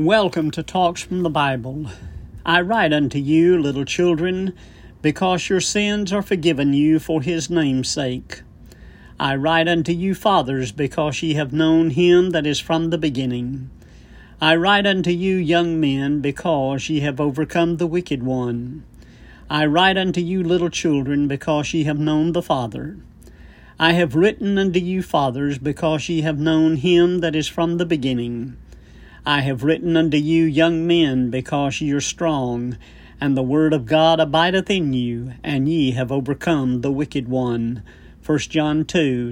Welcome to Talks from the Bible. I write unto you, little children, because your sins are forgiven you for his name's sake. I write unto you, fathers, because ye have known him that is from the beginning. I write unto you, young men, because ye have overcome the wicked one. I write unto you, little children, because ye have known the Father. I have written unto you, fathers, because ye have known him that is from the beginning. I have written unto you, young men, because ye are strong, and the word of God abideth in you, and ye have overcome the wicked one. 1 John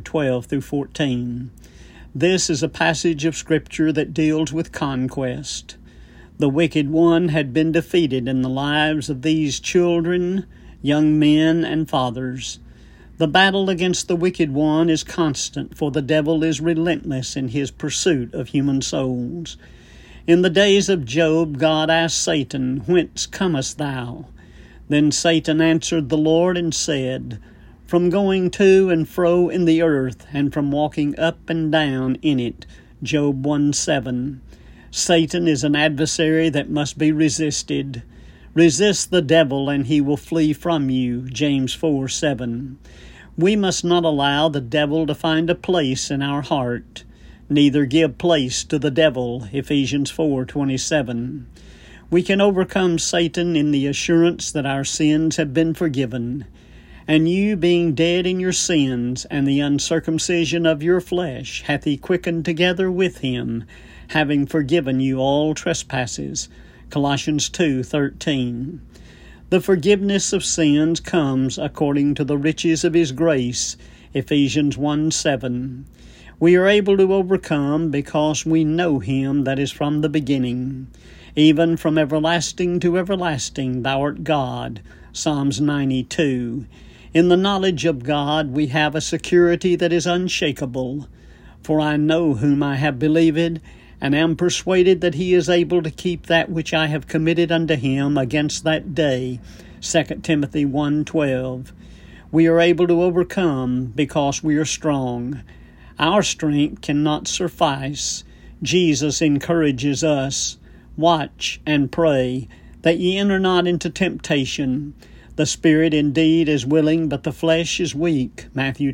2:12-14. This is a passage of Scripture that deals with conquest. The wicked one had been defeated in the lives of these children, young men, and fathers. The battle against the wicked one is constant, for the devil is relentless in his pursuit of human souls. In the days of Job, God asked Satan, "Whence comest thou?" Then Satan answered the Lord and said, "From going to and fro in the earth, and from walking up and down in it." Job 1:7. Satan is an adversary that must be resisted. Resist the devil, and he will flee from you. James 4:7. We must not allow the devil to find a place in our heart. Neither give place to the devil. Ephesians 4:27. We can overcome Satan in the assurance that our sins have been forgiven. And you, being dead in your sins, and the uncircumcision of your flesh, hath he quickened together with him, having forgiven you all trespasses. Colossians 2:13. The forgiveness of sins comes according to the riches of his grace. Ephesians 1:7. We are able to overcome because we know him that is from the beginning. Even from everlasting to everlasting thou art God. Psalms 92. In the knowledge of God we have a security that is unshakable. For I know whom I have believed, and am persuaded that he is able to keep that which I have committed unto him against that day. 2 Timothy 1:12. We are able to overcome because we are strong. Our strength cannot suffice. Jesus encourages us, "Watch and pray, that ye enter not into temptation. The spirit indeed is willing, but the flesh is weak." Matthew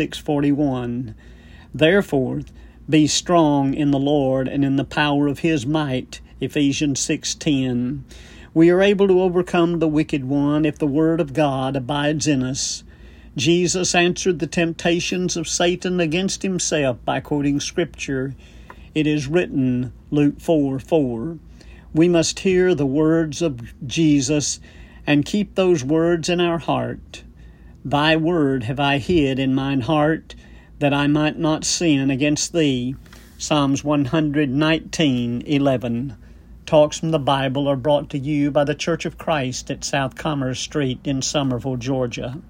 26:41. Therefore, be strong in the Lord and in the power of his might. Ephesians 6:10. We are able to overcome the wicked one if the word of God abides in us. Jesus answered the temptations of Satan against himself by quoting Scripture. It is written, Luke 4:4. We must hear the words of Jesus and keep those words in our heart. Thy word have I hid in mine heart, that I might not sin against thee. Psalms 119:11. Talks from the Bible are brought to you by the Church of Christ at South Commerce Street in Summerville, Georgia.